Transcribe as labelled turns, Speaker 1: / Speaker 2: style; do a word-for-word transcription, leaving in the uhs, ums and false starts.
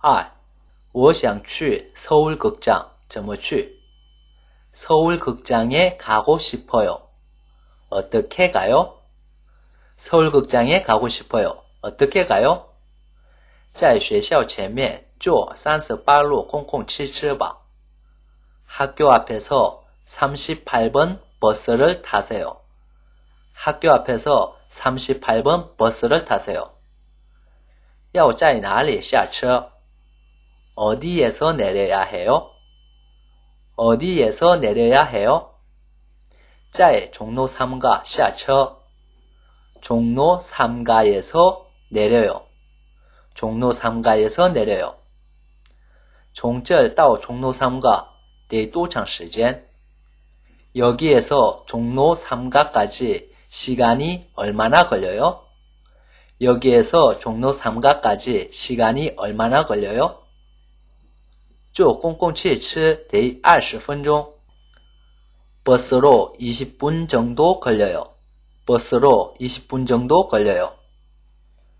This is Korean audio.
Speaker 1: 二我想去서울극장 怎么去 서울극장에 가고 싶어요. 어떻게 가요? 서울극장에 가고 싶어요. 어떻게 가요? 在学校前面坐삼십팔路公共汽车吧. 학교 앞에서 삼십팔 번 버스를 타세요. 학교 앞에서 삼십팔 번 버스를 타세요. 要在哪里下车? 어디에서 내려야 해요? 어디에서 내려야 해요? 在 종로 삼가 下车. 종로 삼가에서 내려요. 종로 삼가에서 내려요. 从这到 종로 삼가 得多长时间? 여기에서 종로 삼가까지 시간이 얼마나 걸려요? 여기에서 종로 삼가까지 시간이 얼마나 걸려요? 坐公共汽车得二十分钟. 버스로 이십 분 정도 걸려요. 버스로 이십 분 정도 걸려요.